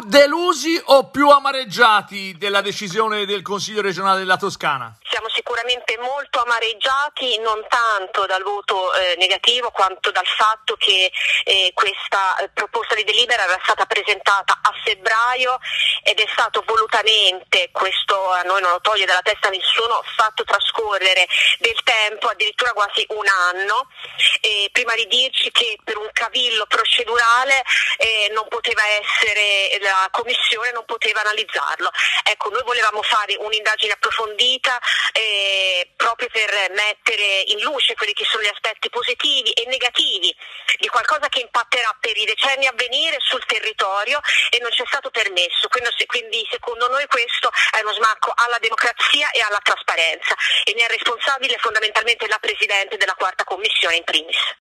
delusi o più amareggiati della decisione del Consiglio regionale della Toscana? Siamo sicuramente molto amareggiati, non tanto dal voto negativo quanto dal fatto che questa proposta di delibera era stata presentata a febbraio ed è stato volutamente, questo a noi non lo toglie dalla testa nessuno, fatto trascorrere del tempo, addirittura quasi un anno, prima di dirci che per un cavillo procedurale non poteva essere, la Commissione non poteva analizzarlo. Ecco, noi volevamo fare un'indagine approfondita proprio per mettere in luce quelli che sono gli aspetti positivi e negativi di qualcosa che impatterà per i decenni a venire sul territorio e non ci è stato permesso. Quindi secondo noi questo è uno smacco alla democrazia e alla trasparenza e ne è responsabile fondamentalmente la Presidente della Quarta Commissione in primis.